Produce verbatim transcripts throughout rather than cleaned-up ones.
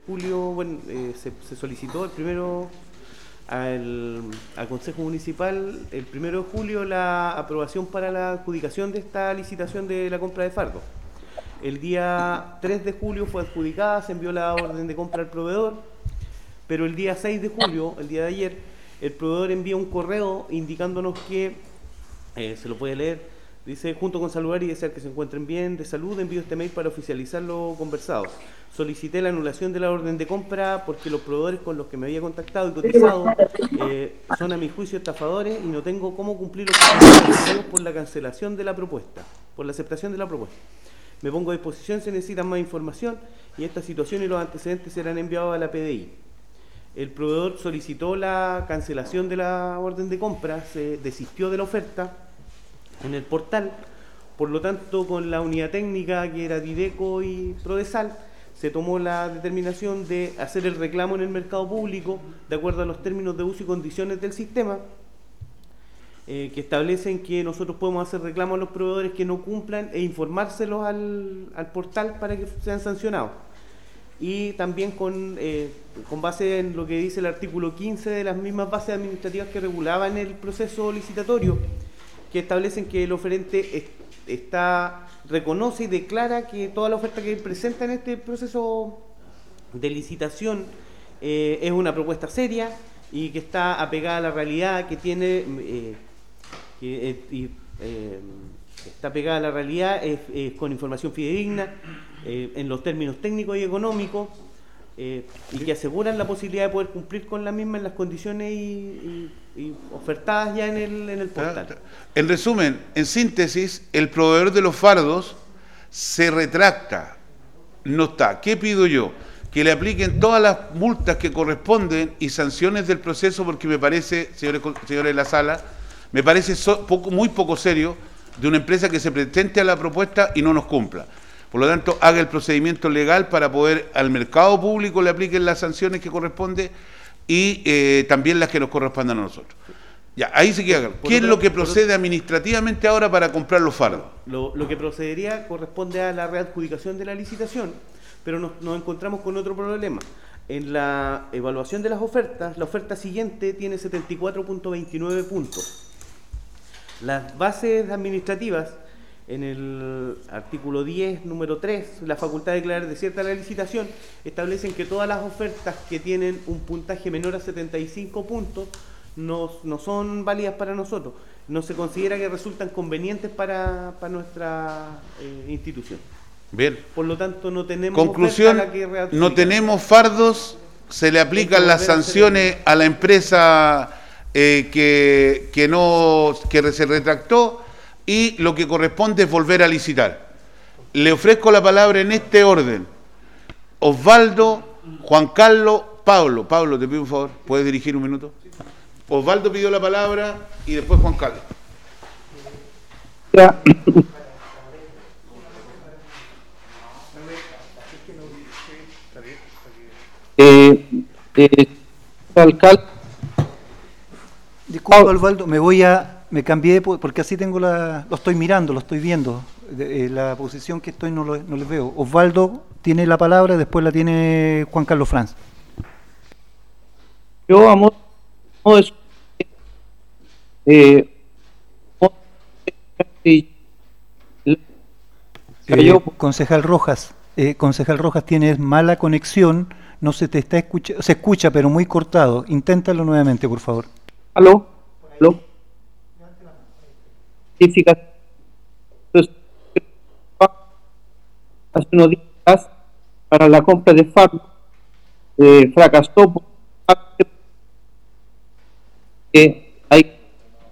julio, bueno, eh, se, se solicitó el primero al, al Consejo Municipal, el primero de julio, la aprobación para la adjudicación de esta licitación de la compra de fardos. El día tres de julio fue adjudicada, se envió la orden de compra al proveedor, pero el día seis de julio, el día de ayer, el proveedor envía un correo indicándonos que, eh, se lo puede leer, dice: junto con saludar y desear que se encuentren bien de salud, envío este mail para oficializar lo conversado. Solicité la anulación de la orden de compra porque los proveedores con los que me había contactado y cotizado eh, son a mi juicio estafadores y no tengo cómo cumplir los objetivos por la cancelación de la propuesta, por la aceptación de la propuesta. Me pongo a disposición si necesitan más información y esta situación y los antecedentes serán enviados a la P D I. El proveedor solicitó la cancelación de la orden de compra, se desistió de la oferta en el portal, por lo tanto con la unidad técnica que era Dideco y Prodesal se tomó la determinación de hacer el reclamo en el mercado público de acuerdo a los términos de uso y condiciones del sistema, eh, que establecen que nosotros podemos hacer reclamo a los proveedores que no cumplan e informárselos al, al portal para que sean sancionados. Y también con, eh, con base en lo que dice el artículo quince de las mismas bases administrativas que regulaban el proceso licitatorio, que establecen que el oferente es, está, reconoce y declara que toda la oferta que presenta en este proceso de licitación eh, es una propuesta seria y que está apegada a la realidad, que tiene eh, que, eh, y, eh, está pegada a la realidad, es, es con información fidedigna, eh, en los términos técnicos y económicos, eh, y que aseguran la posibilidad de poder cumplir con la misma en las condiciones y, y, y ofertadas ya en el, en el portal. En resumen, en síntesis, el proveedor de los fardos se retracta, no está. ¿Qué pido yo? Que le apliquen todas las multas que corresponden y sanciones del proceso, porque me parece, señores, señores de la sala, me parece so, poco, muy poco serio de una empresa que se presente a la propuesta y no nos cumpla. Por lo tanto, haga el procedimiento legal para poder al mercado público le apliquen las sanciones que corresponde y eh, también las que nos correspondan a nosotros. Ya, ahí se queda. ¿Qué es lo que procede administrativamente ahora para comprar los fardos? Lo, lo que procedería corresponde a la readjudicación de la licitación, pero nos, nos encontramos con otro problema. En la evaluación de las ofertas, la oferta siguiente tiene setenta y cuatro punto veintinueve puntos. Las bases administrativas, en el artículo diez, número tres, la facultad de declarar desierta la licitación, establecen que todas las ofertas que tienen un puntaje menor a setenta y cinco puntos no, no son válidas para nosotros. No se considera que resultan convenientes para, para nuestra eh, institución. Bien. Por lo tanto, no tenemos conclusión, oferta a la que readjudicar. No tenemos fardos, se le aplican las sanciones a la empresa eh, que, que, no, que se retractó, y lo que corresponde es volver a licitar. Le ofrezco la palabra en este orden: Osvaldo, Juan Carlos, Pablo. Pablo, te pido un favor, ¿puedes dirigir un minuto? Osvaldo pidió la palabra y después Juan Carlos. Ya. Eh, eh, alcalde. Disculpa, Osvaldo, me voy a... Me cambié porque así tengo la... Lo estoy mirando, lo estoy viendo. De, eh, la posición que estoy no lo no les veo. Osvaldo tiene la palabra, después la tiene Juan Carlos Franz. Yo, amor, eh, eh, concejal Rojas, eh, concejal Rojas, tienes mala conexión, no se te está escuchando, se escucha pero muy cortado. Inténtalo nuevamente, por favor. ¿Aló? ¿Aló? Hace unos días para la compra de fardos eh, fracasó por que hay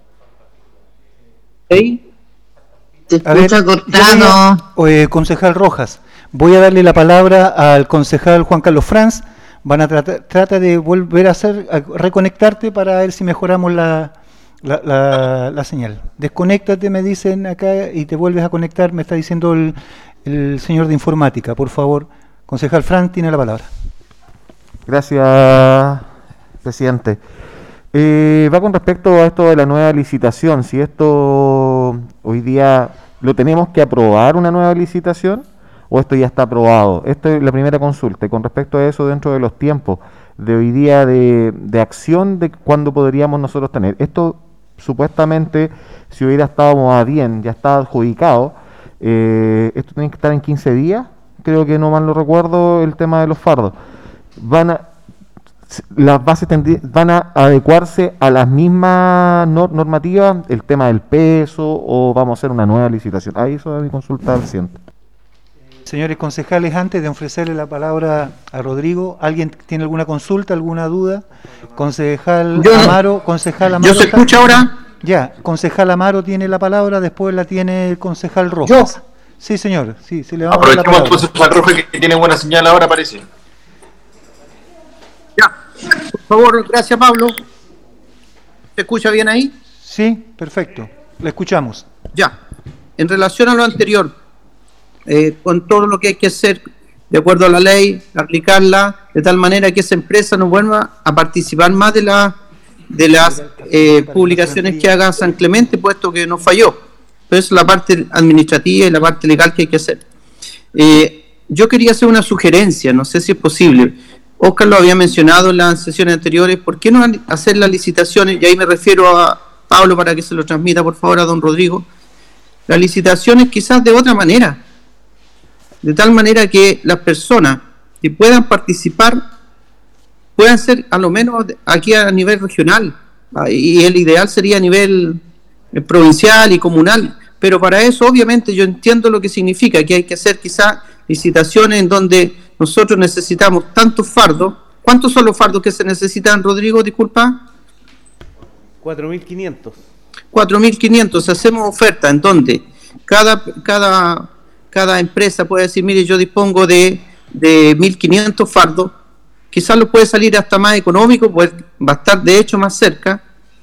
¿sí? Se escucha cortado. Eh, concejal Rojas, voy a darle la palabra al concejal Juan Carlos Franz. Van a tratar trata de volver a hacer a reconectarte para ver si mejoramos la La, la, la señal. Desconéctate, me dicen acá, y te vuelves a conectar, me está diciendo el, el señor de informática. Por favor, concejal Franz, tiene la palabra. Gracias, presidente. Eh, va con respecto a esto de la nueva licitación. Si esto hoy día lo tenemos que aprobar, una nueva licitación, ¿O esto ya está aprobado? Esta es la primera consulta. Y con respecto a eso, dentro de los tiempos de hoy día de, de acción, de cuándo podríamos nosotros tener. Esto, supuestamente, si hubiera estado a bien, ya está adjudicado, eh, esto tiene que estar en quince días, creo que no mal lo recuerdo, el tema de los fardos. Van a, las bases tendrí, van a adecuarse a las mismas nor, normativas, el tema del peso, o vamos a hacer una nueva licitación. Ahí eso es mi consulta al siguiente. Señores concejales, antes de ofrecerle la palabra a Rodrigo, ¿alguien tiene alguna consulta, alguna duda? Concejal yo, Amaro, concejal Amaro. ¿Yo se escucha ahora? Ya, concejal Amaro tiene la palabra, después la tiene el concejal Rojas. ¿Yo? Sí, señor, sí, sí le vamos a dar la palabra. Aprovechemos el concejal Rojas que tiene buena señal ahora, parece. Ya, por favor, gracias Pablo. ¿Se escucha bien ahí? Sí, perfecto, le escuchamos. Ya, en relación a lo anterior, eh, con todo lo que hay que hacer de acuerdo a la ley, aplicarla de tal manera que esa empresa no vuelva a participar más de, la, de las eh, publicaciones que haga San Clemente, puesto que no falló. Pero esa es la parte administrativa y la parte legal que hay que hacer. Eh, yo quería hacer una sugerencia, no sé si es posible. Oscar lo había mencionado en las sesiones anteriores, ¿por qué no hacer las licitaciones? Y ahí me refiero a Pablo para que se lo transmita por favor a don Rodrigo. Las licitaciones quizás de otra manera, de tal manera que las personas que puedan participar puedan ser a lo menos aquí a nivel regional, y el ideal sería a nivel provincial y comunal, pero para eso obviamente yo entiendo lo que significa, que hay que hacer quizás licitaciones en donde nosotros necesitamos tantos fardos. ¿Cuántos son los fardos que se necesitan, Rodrigo? Disculpa. cuatro mil quinientos. cuatro mil quinientos. Hacemos oferta en donde cada cada cada empresa puede decir, mire, yo dispongo de, de mil quinientos fardos, quizás lo puede salir hasta más económico, pues va a estar de hecho más cerca,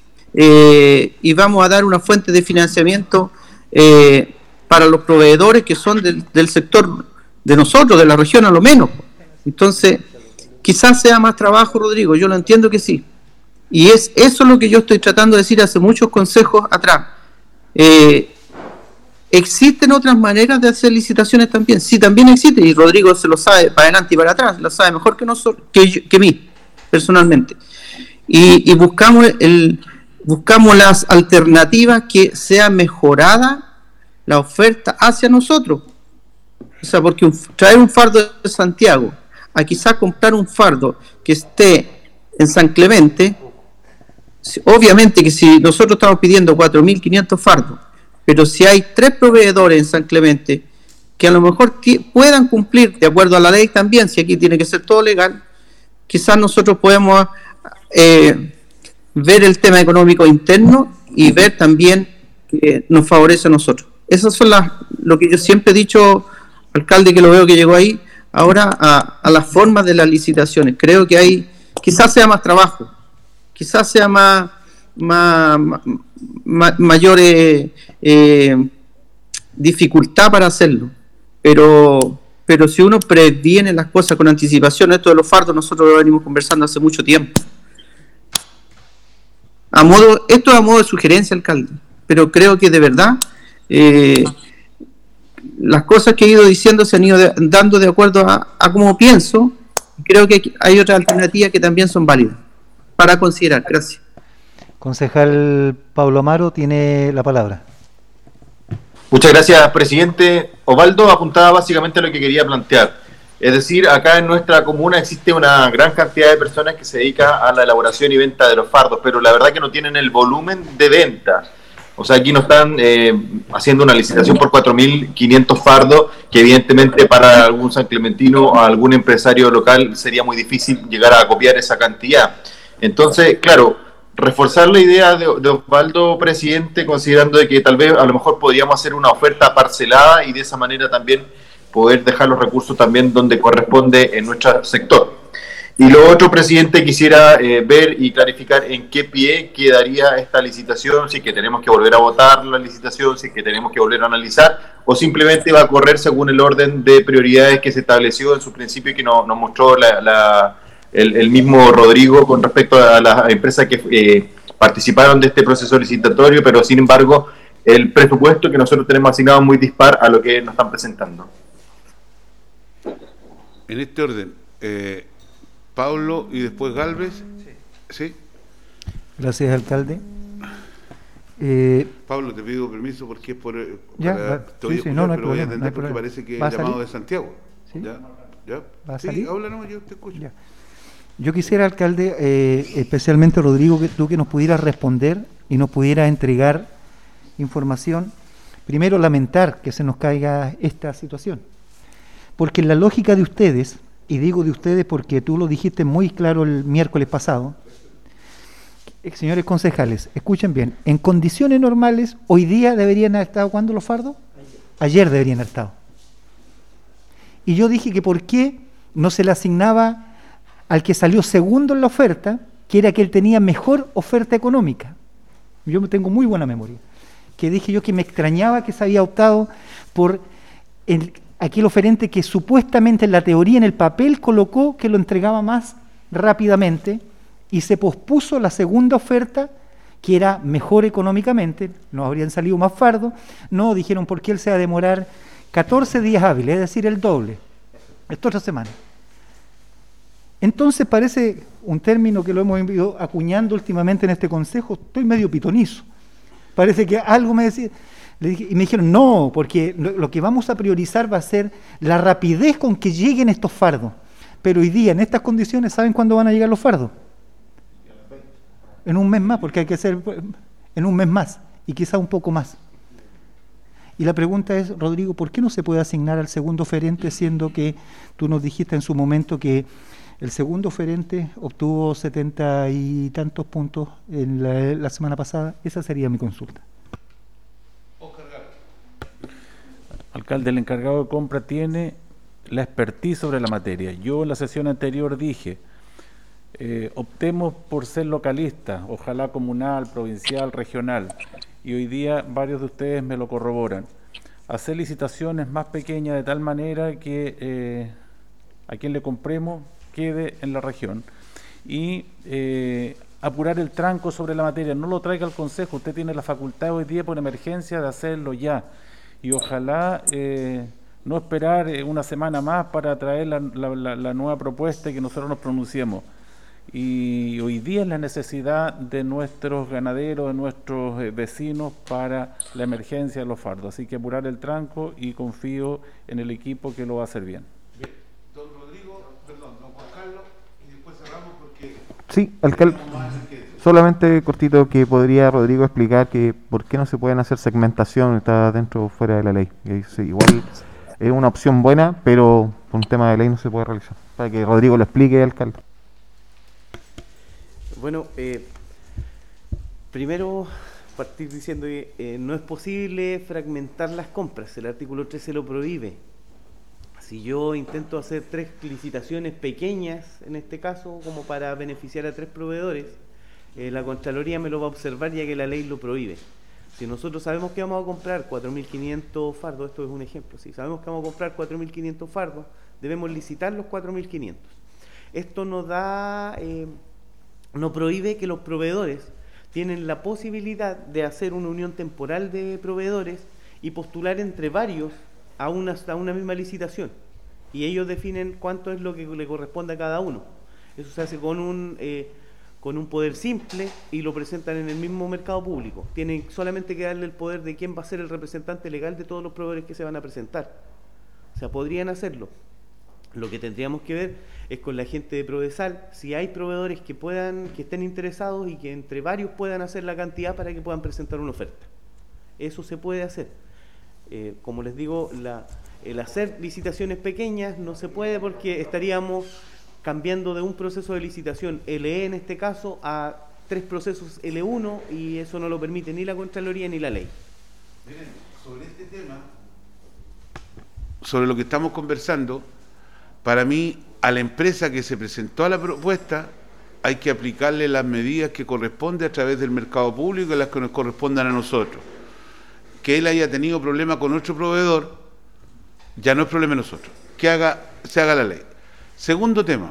eh, y vamos a dar una fuente de financiamiento eh, para los proveedores que son del, del sector de nosotros, de la región a lo menos. Entonces, quizás sea más trabajo, Rodrigo, yo lo entiendo que sí. Y es eso lo que yo estoy tratando de decir hace muchos consejos atrás. Eh, ¿Existen otras maneras de hacer licitaciones también? Sí, también existe, y Rodrigo se lo sabe para adelante y para atrás, lo sabe mejor que nosotros, que, yo, que mí, personalmente. Y, y buscamos el buscamos las alternativas que sea mejorada la oferta hacia nosotros. O sea, porque un, traer un fardo de Santiago a quizás comprar un fardo que esté en San Clemente, obviamente que si nosotros estamos pidiendo cuatro mil quinientos fardos, pero si hay tres proveedores en San Clemente que a lo mejor puedan cumplir de acuerdo a la ley también, si aquí tiene que ser todo legal, quizás nosotros podemos eh, ver el tema económico interno y ver también que nos favorece a nosotros. Esas son las, lo que yo siempre he dicho, alcalde, que lo veo que llegó ahí, ahora a, a las formas de las licitaciones. Creo que hay, quizás sea más trabajo, quizás sea más, más, más mayor eh, eh, dificultad para hacerlo, pero pero si uno previene las cosas con anticipación, esto de los fardos nosotros lo venimos conversando hace mucho tiempo. A modo, esto es a modo de sugerencia, alcalde, pero creo que de verdad eh, las cosas que he ido diciendo se han ido de, dando de acuerdo a, a cómo pienso. Creo que hay otras alternativas que también son válidas para considerar. Gracias. Concejal Pablo Amaro tiene la palabra. Muchas gracias, presidente. Osvaldo apuntaba básicamente a lo que quería plantear. Es decir, acá en nuestra comuna existe una gran cantidad de personas que se dedican a la elaboración y venta de los fardos, pero la verdad que no tienen el volumen de venta. O sea, aquí no están eh, haciendo una licitación por cuatro mil quinientos fardos, que evidentemente para algún san clementino o algún empresario local sería muy difícil llegar a copiar esa cantidad. Entonces, claro, reforzar la idea de, de Osvaldo, presidente, considerando de que tal vez a lo mejor podríamos hacer una oferta parcelada y de esa manera también poder dejar los recursos también donde corresponde en nuestro sector. Y lo otro, presidente, quisiera eh, ver y clarificar en qué pie quedaría esta licitación, si es que tenemos que volver a votar la licitación, si es que tenemos que volver a analizar, o simplemente va a correr según el orden de prioridades que se estableció en su principio y que nos, nos mostró la, la, el, el mismo Rodrigo con respecto a las empresas que eh, participaron de este proceso licitatorio, pero sin embargo el presupuesto que nosotros tenemos asignado es muy dispar a lo que nos están presentando. en este orden, eh, Pablo y después Galvez. Sí. ¿Sí? Gracias, alcalde. Eh, Pablo, te pido permiso porque es por... Ya, para, va, te voy sí, a sí, escuchar, no, no hay pero voy a problema, atender no hay porque problema. parece que ¿Va a el llamado salir? de Santiago. ¿Sí? ¿Ya? ¿Ya? ¿Va a Sí, salir? háblanos, yo te escucho. Ya. Yo quisiera, alcalde, eh, especialmente Rodrigo, que tú que nos pudieras responder y nos pudieras entregar información. Primero, lamentar que se nos caiga esta situación. Porque en la lógica de ustedes, y digo de ustedes porque tú lo dijiste muy claro el miércoles pasado, eh, señores concejales, escuchen bien, en condiciones normales, hoy día deberían haber estado, ¿cuándo los fardos? Ayer deberían haber estado. Y yo dije que por qué no se le asignaba al que salió segundo en la oferta, que era que él tenía mejor oferta económica. Yo tengo muy buena memoria. Que dije yo que me extrañaba que se había optado por el, aquel oferente que supuestamente en la teoría, en el papel, colocó que lo entregaba más rápidamente y se pospuso la segunda oferta, que era mejor económicamente, no habrían salido más fardos, no, dijeron porque él se va a demorar catorce días hábiles, es decir, el doble, esta otra semana. Entonces parece un término que lo hemos ido acuñando últimamente en este consejo, estoy medio pitonizo. Parece que algo me decía, le dije, y me dijeron, no, porque lo, lo que vamos a priorizar va a ser la rapidez con que lleguen estos fardos. Pero hoy día, en estas condiciones, ¿saben cuándo van a llegar los fardos? En un mes más, porque hay que ser en un mes más, y quizá un poco más. Y la pregunta es, Rodrigo, ¿por qué no se puede asignar al segundo oferente, siendo que tú nos dijiste en su momento que el segundo oferente obtuvo setenta y tantos puntos en la, la semana pasada? Esa sería mi consulta. Alcalde, el encargado de compra tiene la expertise sobre la materia. Yo en la sesión anterior dije, eh, optemos por ser localistas, ojalá comunal, provincial, regional, y hoy día varios de ustedes me lo corroboran. Hacer licitaciones más pequeñas de tal manera que eh, a quien le compremos quede en la región y eh, apurar el tranco sobre la materia. No lo traiga al Consejo, usted tiene la facultad hoy día por emergencia de hacerlo ya y ojalá eh, no esperar eh, una semana más para traer la, la, la, la nueva propuesta y que nosotros nos pronunciemos. Y hoy día es la necesidad de nuestros ganaderos, de nuestros eh, vecinos para la emergencia de los fardos, así que apurar el tranco y confío en el equipo que lo va a hacer bien. Sí, alcalde, solamente cortito que podría Rodrigo explicar que por qué no se pueden hacer segmentación, está dentro o fuera de la ley. Sí, igual es una opción buena, pero por un tema de ley no se puede realizar. Para que Rodrigo lo explique, alcalde. Bueno, eh, primero partir diciendo que eh, no es posible fragmentar las compras, el artículo trece lo prohíbe. Si yo intento hacer tres licitaciones pequeñas, en este caso, como para beneficiar a tres proveedores, eh, la Contraloría me lo va a observar ya que la ley lo prohíbe. Si nosotros sabemos que vamos a comprar cuatro mil quinientos fardos, esto es un ejemplo, si sabemos que vamos a comprar cuatro mil quinientos fardos, debemos licitar los cuatro mil quinientos. Esto nos da, eh, no prohíbe que los proveedores tienen la posibilidad de hacer una unión temporal de proveedores y postular entre varios a una, a una misma licitación y ellos definen cuánto es lo que le corresponde a cada uno. Eso se hace con un eh, con un poder simple y lo presentan en el mismo mercado público. Tienen solamente que darle el poder de quién va a ser el representante legal de todos los proveedores que se van a presentar. O sea, podrían hacerlo. Lo que tendríamos que ver es con la gente de Prodesal, si hay proveedores que puedan, que estén interesados y que entre varios puedan hacer la cantidad para que puedan presentar una oferta. Eso se puede hacer. Eh, como les digo, la, el hacer licitaciones pequeñas no se puede porque estaríamos cambiando de un proceso de licitación L E en este caso a tres procesos L uno y eso no lo permite ni la Contraloría ni la ley. Miren, sobre este tema, sobre lo que estamos conversando, para mí a la empresa que se presentó a la propuesta hay que aplicarle las medidas que corresponde a través del mercado público y las que nos correspondan a nosotros. Que él haya tenido problemas con otro proveedor, ya no es problema de nosotros, que haga, se haga la ley. Segundo tema,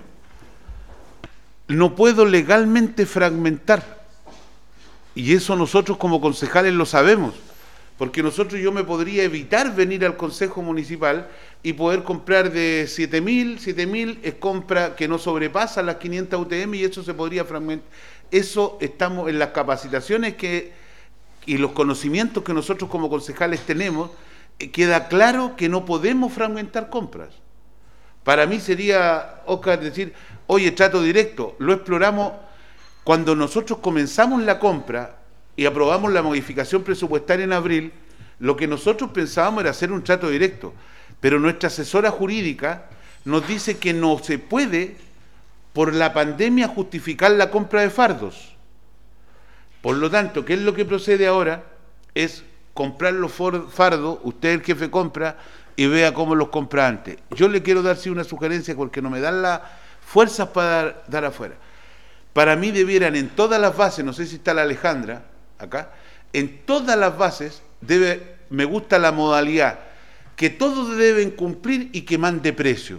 no puedo legalmente fragmentar, y eso nosotros como concejales lo sabemos, porque nosotros yo me podría evitar venir al Consejo Municipal y poder comprar de siete mil, siete mil es compra que no sobrepasa las quinientas U T M y eso se podría fragmentar. Eso estamos en las capacitaciones que y los conocimientos que nosotros como concejales tenemos, eh, queda claro que no podemos fragmentar compras. Para mí sería, Oscar, decir, oye, trato directo, lo exploramos cuando nosotros comenzamos la compra y aprobamos la modificación presupuestaria en abril, lo que nosotros pensábamos era hacer un trato directo, pero nuestra asesora jurídica nos dice que no se puede, por la pandemia, justificar la compra de fardos. Por lo tanto, ¿qué es lo que procede ahora? Es comprar los fardos, usted el jefe compra y vea cómo los compra antes. Yo le quiero dar sí una sugerencia porque no me dan las fuerzas para dar, dar afuera. Para mí debieran en todas las bases, no sé si está la Alejandra acá, en todas las bases debe, me gusta la modalidad que todos deben cumplir y que mande precio.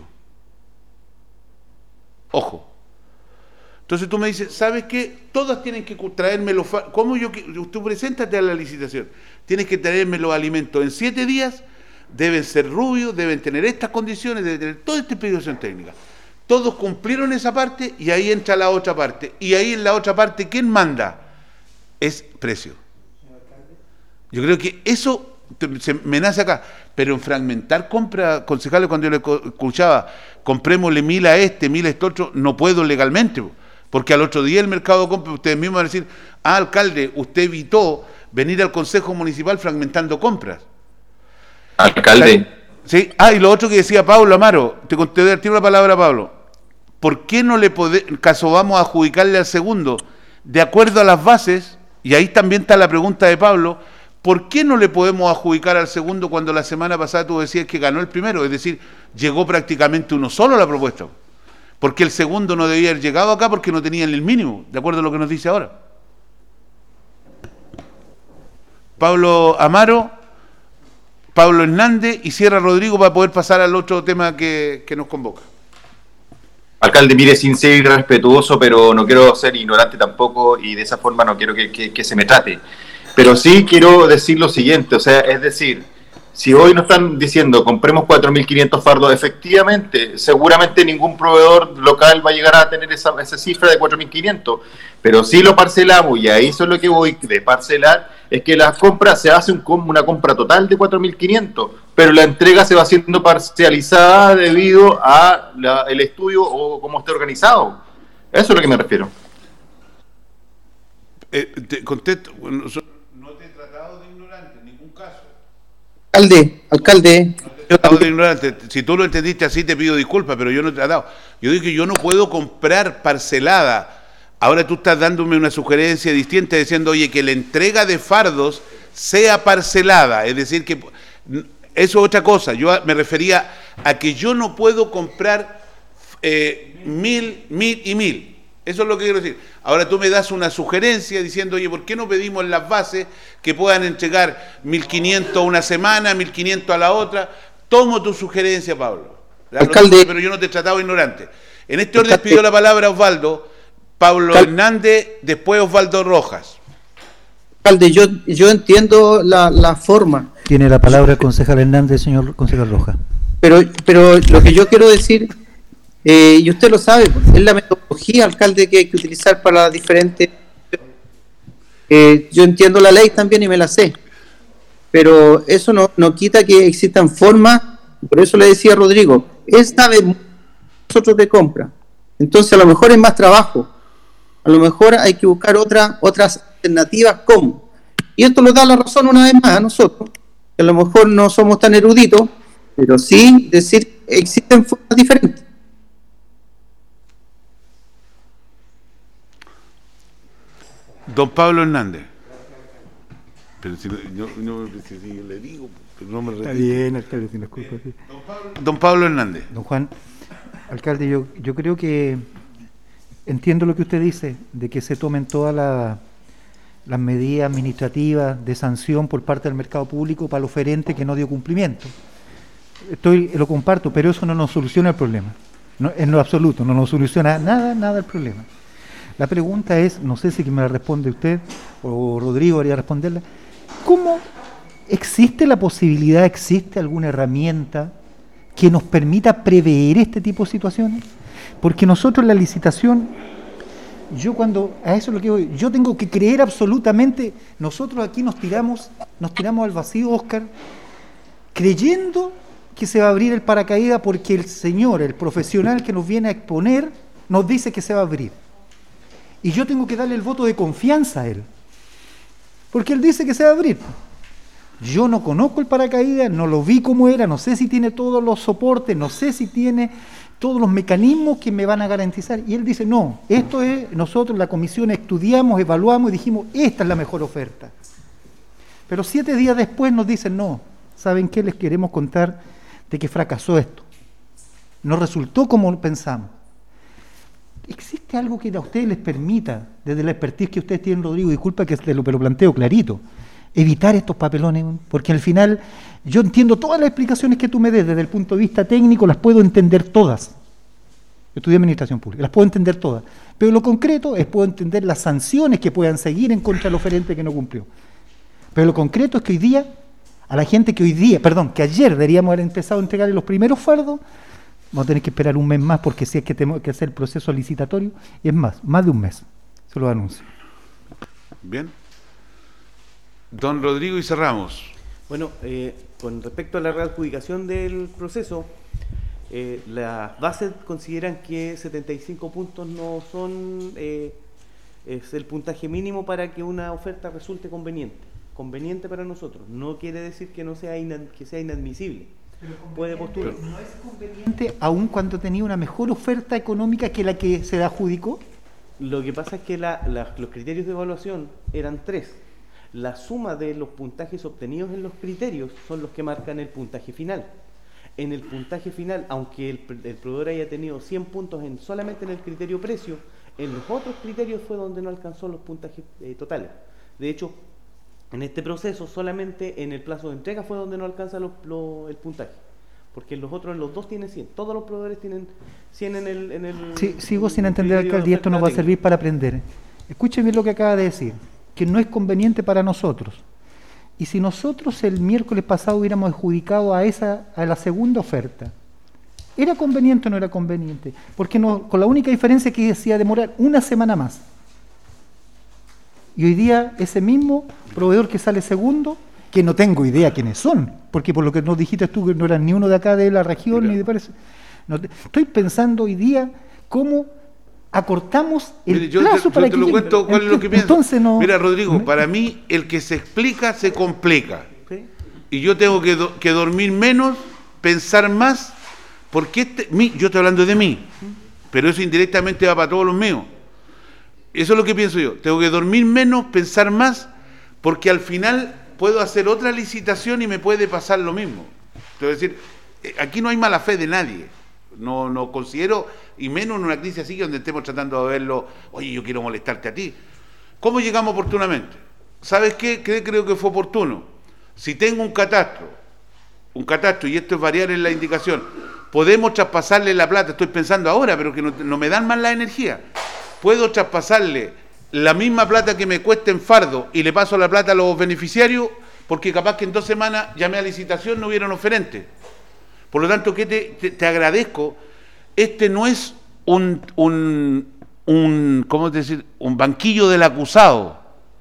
Ojo. Entonces tú me dices, ¿sabes qué? Todas tienen que traerme los... ¿Cómo yo? Tú preséntate a la licitación. Tienes que traerme los alimentos en siete días, deben ser rubios, deben tener estas condiciones, deben tener toda esta explicación técnica. Todos cumplieron esa parte y ahí entra la otra parte. Y ahí en la otra parte, ¿quién manda? Es precio. Yo creo que eso se me nace acá. Pero en fragmentar compra, concejales, cuando yo le escuchaba, comprémosle mil a este, mil a este otro, no puedo legalmente. Porque al otro día el mercado de compra, ustedes mismos van a decir, ah, alcalde, usted evitó venir al Consejo Municipal fragmentando compras. Alcalde. Sí, ah, y lo otro que decía Pablo Amaro, te conté la palabra a Pablo, ¿por qué no le podemos, caso vamos a adjudicarle al segundo, de acuerdo a las bases, y ahí también está la pregunta de Pablo, ¿por qué no le podemos adjudicar al segundo cuando la semana pasada tú decías que ganó el primero? Es decir, llegó prácticamente uno solo a la propuesta. Porque el segundo no debía haber llegado acá porque no tenían el mínimo, de acuerdo a lo que nos dice ahora. Pablo Amaro, Pablo Hernández y Sierra Rodrigo para poder pasar al otro tema que, que nos convoca. Alcalde, mire, sin ser irrespetuoso, pero no quiero ser ignorante tampoco y de esa forma no quiero que, que, que se me trate. Pero sí quiero decir lo siguiente, o sea, es decir, si hoy nos están diciendo compremos cuatro mil quinientos fardos, efectivamente, seguramente ningún proveedor local va a llegar a tener esa, esa cifra de cuatro mil quinientos, pero si lo parcelamos, y ahí eso es lo que voy de parcelar, es que la compra se hace un, una compra total de cuatro mil quinientos, pero la entrega se va haciendo parcializada debido a la, el estudio o cómo esté organizado. Eso es a lo que me refiero. Eh, te contesto, bueno, no te he tratado de ignorante en ningún caso. Alcalde, alcalde. No te he tratado de ignorante. Si tú lo entendiste así, te pido disculpas, pero yo no te he tratado. Yo dije que yo no puedo comprar parcelada. Ahora tú estás dándome una sugerencia distinta diciendo, oye, que la entrega de fardos sea parcelada. Es decir, que eso es otra cosa. Yo me refería a que yo no puedo comprar eh, mil, mil y mil. Eso es lo que quiero decir. Ahora tú me das una sugerencia diciendo, oye, ¿por qué no pedimos en las bases que puedan entregar mil quinientos una semana, mil quinientos a la otra? Tomo tu sugerencia, Pablo. Alcalde, no, pero yo no te he tratado ignorante. En este orden pidió la palabra Osvaldo, Pablo alcalde, Hernández, después Osvaldo Rojas. Alcalde, yo, yo entiendo la, la forma. Tiene la palabra el concejal Hernández, señor concejal Rojas. Pero, pero lo que yo quiero decir... Eh, y usted lo sabe, es la metodología, alcalde, que hay que utilizar para las diferentes... Eh, yo entiendo la ley también y me la sé, pero eso no, no quita que existan formas, por eso le decía a Rodrigo, esta vez nosotros de compra, entonces a lo mejor es más trabajo, a lo mejor hay que buscar otra, otras alternativas como, y esto nos da la razón una vez más a nosotros, que a lo mejor no somos tan eruditos, pero sí decir que existen formas diferentes. Don Pablo Hernández. Pero si, yo, yo, si, si le digo, pero no me repito. Está bien, alcalde, si no escucho así. Don Pablo, Don Pablo Hernández. Don Juan, alcalde, yo, yo creo que entiendo lo que usted dice, de que se tomen todas la, las medidas administrativas de sanción por parte del mercado público para el oferente que no dio cumplimiento. Estoy, lo comparto, pero eso no nos soluciona el problema. No, en lo absoluto, no nos soluciona nada, nada el problema. La pregunta es, no sé si me la responde usted o Rodrigo haría responderla, ¿cómo ¿existe la posibilidad, existe alguna herramienta que nos permita prever este tipo de situaciones? Porque nosotros en la licitación, yo cuando, a eso es lo que voy, yo tengo que creer absolutamente, nosotros aquí nos tiramos, nos tiramos al vacío, Óscar, creyendo que se va a abrir el paracaídas porque el señor, el profesional que nos viene a exponer, nos dice que se va a abrir. Y yo tengo que darle el voto de confianza a él, porque él dice que se va a abrir. Yo no conozco el paracaídas, no lo vi cómo era, no sé si tiene todos los soportes, no sé si tiene todos los mecanismos que me van a garantizar. Y él dice, no, esto es, nosotros la comisión estudiamos, evaluamos y dijimos, esta es la mejor oferta. Pero siete días después nos dicen, no, ¿saben qué? Les queremos contar de que fracasó esto. No resultó como pensamos. ¿Existe algo que a ustedes les permita, desde la expertise que ustedes tienen, Rodrigo, disculpa que te lo, lo planteo clarito, evitar estos papelones? Porque al final yo entiendo todas las explicaciones que tú me des desde el punto de vista técnico, las puedo entender todas. Yo estudié administración pública, las puedo entender todas. Pero lo concreto es puedo entender las sanciones que puedan seguir en contra del oferente que no cumplió. Pero lo concreto es que hoy día, a la gente que hoy día, perdón, que ayer deberíamos haber empezado a entregarle los primeros fardos, vamos a tener que esperar un mes más, porque si es que tenemos que hacer el proceso licitatorio, es más, más de un mes, se lo anuncio. Bien. Don Rodrigo y cerramos. Bueno, eh, con respecto a la readjudicación del proceso, eh, las bases consideran que setenta y cinco puntos no son eh, es el puntaje mínimo para que una oferta resulte conveniente. Conveniente para nosotros. No quiere decir que no sea, inad, que sea inadmisible. Puede postular. ¿No es conveniente aun cuando tenía una mejor oferta económica que la que se adjudicó? Lo que pasa es que la, la, los criterios de evaluación eran tres. La suma de los puntajes obtenidos en los criterios son los que marcan el puntaje final. En el puntaje final, aunque el, el proveedor haya tenido cien puntos en, solamente en el criterio precio, en los otros criterios fue donde no alcanzó los puntajes eh, totales. De hecho, en este proceso solamente en el plazo de entrega fue donde no alcanza lo, lo, el puntaje. Porque en los otros, en los dos tienen cien. Todos los proveedores tienen cien en el... En el sí, sigo sin entender, alcalde, y esto nos va a servir para aprender. Escúcheme lo que acaba de decir, que no es conveniente para nosotros. Y si nosotros el miércoles pasado hubiéramos adjudicado a esa a la segunda oferta, ¿era conveniente o no era conveniente? Porque no, con la única diferencia que decía demorar una semana más. Y hoy día ese mismo proveedor que sale segundo, que no tengo idea quiénes son, porque por lo que nos dijiste tú que no eran ni uno de acá de la región, Mira. ni de parece. No te, estoy pensando hoy día cómo acortamos el Mire, yo plazo te, para yo te que lo llegue. cuento cuál es lo que pienso. Entonces no, Mira, Rodrigo, no, para mí el que se explica se complica. ¿Sí? Y yo tengo que, do, que dormir menos, pensar más, porque este, mi, yo estoy hablando de mí, pero eso indirectamente va para todos los míos. Eso es lo que pienso yo. Tengo que dormir menos, pensar más, porque al final puedo hacer otra licitación y me puede pasar lo mismo. Es decir, aquí no hay mala fe de nadie. No, no considero, y menos en una crisis así donde estemos tratando de verlo, oye, yo quiero molestarte a ti. ¿Cómo llegamos oportunamente? ¿Sabes qué? ¿Qué creo que fue oportuno? Si tengo un catastro, un catastro, y esto es variar en la indicación, podemos traspasarle la plata, estoy pensando ahora, pero que no, no me dan más la energía. Puedo traspasarle la misma plata que me cuesta en fardo y le paso la plata a los beneficiarios, porque capaz que en dos semanas llamé a licitación, no hubieron oferentes. Por lo tanto, que te, te, te agradezco. Este no es un, un, un, ¿cómo decir? un banquillo del acusado.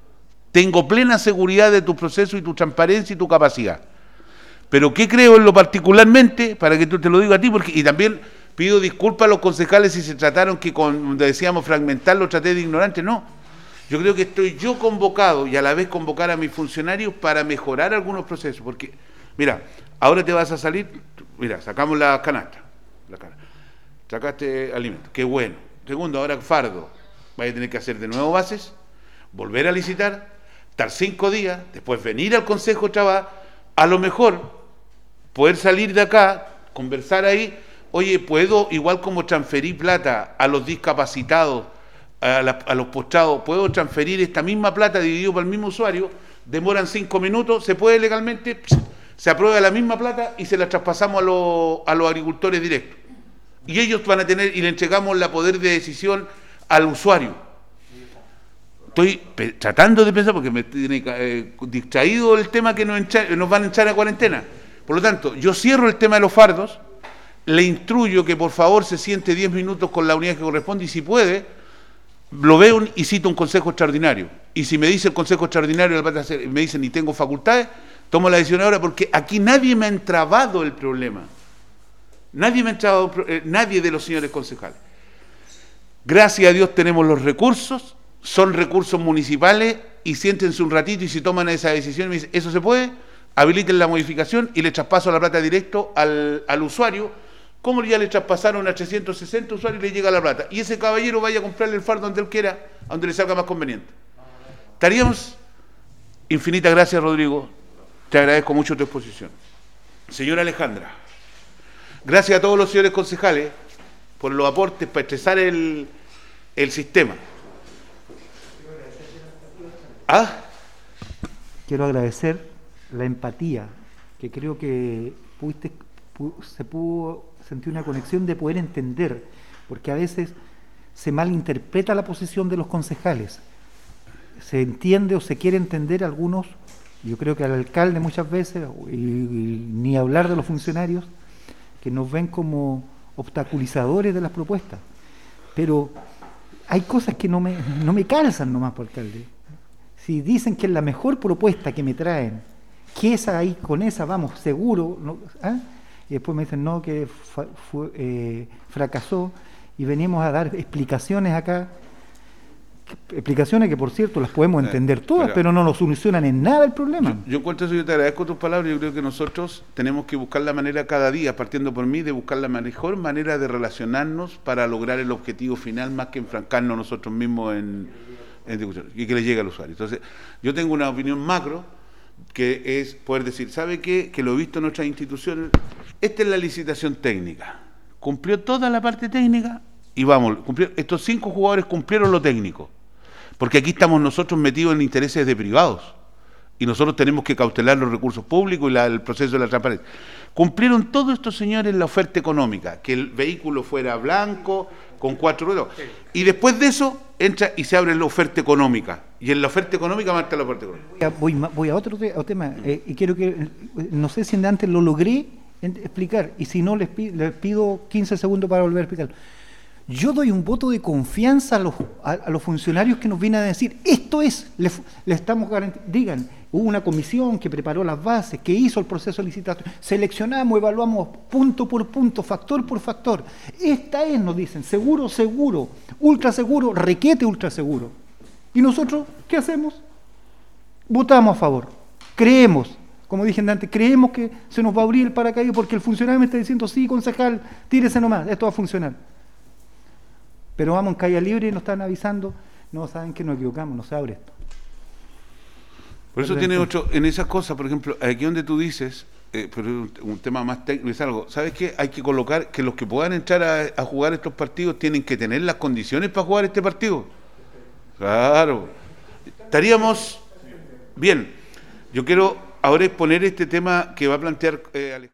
Tengo plena seguridad de tu proceso y tu transparencia y tu capacidad. Pero ¿qué creo en lo particularmente? Para que tú te lo digo a ti, porque y también pido disculpas a los concejales si se trataron que, con, decíamos, fragmentar, lo traté de ignorante. No. Yo creo que estoy yo convocado y a la vez convocar a mis funcionarios para mejorar algunos procesos. Porque, mira, ahora te vas a salir, mira, sacamos la canasta, la canasta. Sacaste alimentos, qué bueno. Segundo, ahora fardo, vais a tener que hacer de nuevo bases, volver a licitar, estar cinco días, después venir al Consejo de Trabajo, a lo mejor poder salir de acá, conversar ahí. Oye, ¿puedo, igual como transferir plata a los discapacitados, a, la, a los postrados, puedo transferir esta misma plata dividido por el mismo usuario? Demoran cinco minutos, se puede legalmente, se aprueba la misma plata y se la traspasamos a, lo, a los agricultores directos. Y ellos van a tener, y le entregamos la poder de decisión al usuario. estoy tratando de pensar porque me tiene eh, distraído el tema que nos, encha, nos van a echar a cuarentena. Por lo tanto, yo cierro el tema de los fardos, le instruyo que por favor se siente diez minutos con la unidad que corresponde y si puede, lo veo y cito un consejo extraordinario. Y si me dice el consejo extraordinario, me dicen ni tengo facultades, tomo la decisión ahora porque aquí nadie me ha entrabado el problema. Nadie me ha entrabado, eh, nadie de los señores concejales. Gracias a Dios tenemos los recursos, son recursos municipales y siéntense un ratito y si toman esa decisión y me dicen, eso se puede, habiliten la modificación y le traspaso la plata directo al, al usuario, como ya le traspasaron a trescientos sesenta usuarios y le llega la plata. Y ese caballero vaya a comprarle el fardo donde él quiera, a donde le salga más conveniente. Estaríamos, infinitas gracias Rodrigo, te agradezco mucho tu exposición. Señora Alejandra, gracias a todos los señores concejales por los aportes para estresar el, el sistema. ¿Ah? Quiero agradecer la empatía, que creo que pudiste, pu, se pudo sentir una conexión de poder entender, porque a veces se malinterpreta la posición de los concejales. Se entiende o se quiere entender algunos, yo creo que al alcalde muchas veces, y, y ni hablar de los funcionarios, que nos ven como obstaculizadores de las propuestas. Pero hay cosas que no me, no me calzan nomás, por alcalde. Si dicen que es la mejor propuesta que me traen, que esa ahí, con esa vamos, seguro, ¿no? ¿Ah? Y después me dicen, no, que fa, fue, eh, fracasó, y venimos a dar explicaciones acá, que, explicaciones que por cierto las podemos entender todas, pero, pero no nos solucionan en nada el problema. Yo, yo encuentro eso, yo te agradezco tus palabras, yo creo que nosotros tenemos que buscar la manera cada día, partiendo por mí, de buscar la mejor manera de relacionarnos para lograr el objetivo final, más que enfrancarnos nosotros mismos en... y que le llegue al usuario. Entonces, yo tengo una opinión macro, que es poder decir, ¿sabe qué? Que lo he visto en nuestras instituciones, esta es la licitación técnica, cumplió toda la parte técnica, y vamos, cumplió, estos cinco jugadores cumplieron lo técnico, porque aquí estamos nosotros metidos en intereses de privados, y nosotros tenemos que cautelar los recursos públicos y la, el proceso de la transparencia. Cumplieron todos estos señores la oferta económica, que el vehículo fuera blanco, con cuatro ruedas, y después de eso entra y se abre la oferta económica, y en la oferta económica marca la oferta económica. Voy a, voy a otro, te, otro tema, eh, y quiero que, no sé si antes lo logré explicar, y si no les pido, les pido quince segundos para volver a explicarlo. Yo doy un voto de confianza a los, a, a los funcionarios que nos vienen a decir, esto es, le, le estamos garantizando, digan, hubo una comisión que preparó las bases, que hizo el proceso de licitación, seleccionamos, evaluamos punto por punto, factor por factor. Esta es, nos dicen, seguro, seguro, ultra seguro, requete ultra seguro. ¿Y nosotros qué hacemos? Votamos a favor, creemos, como dije antes, creemos que se nos va a abrir el paracaídas porque el funcionario me está diciendo, sí, concejal, tírese nomás, esto va a funcionar. Pero vamos en calle libre y nos están avisando, no, saben que nos equivocamos, no se abre esto. Por eso tiene otro, en esas cosas, por ejemplo, aquí donde tú dices, eh, pero es un, un tema más técnico, es algo, ¿sabes qué? Hay que colocar que los que puedan entrar a, a jugar estos partidos tienen que tener las condiciones para jugar este partido. Claro. Estaríamos bien. Yo quiero ahora exponer este tema que va a plantear eh, Alejandro.